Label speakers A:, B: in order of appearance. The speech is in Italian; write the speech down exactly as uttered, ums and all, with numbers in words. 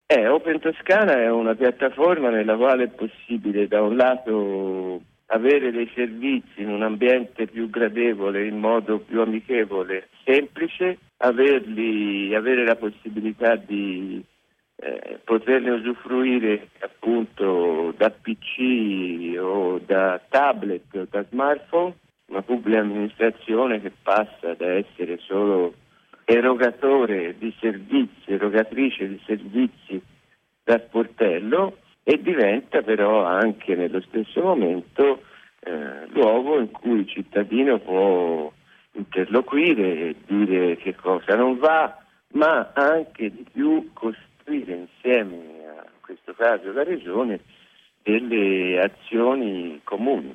A: Eh, Open Toscana è una piattaforma nella quale è possibile da un lato avere dei servizi in un ambiente più gradevole, in modo più amichevole, semplice, averli, avere la possibilità di eh, poterne usufruire appunto da P C o da tablet o da smartphone, una pubblica amministrazione che passa da essere solo erogatore di servizi, erogatrice di servizi da sportello e diventa però anche nello stesso momento eh, luogo in cui il cittadino può interloquire e dire che cosa non va, ma anche di più costruire insieme a in questo caso la Regione delle azioni comuni.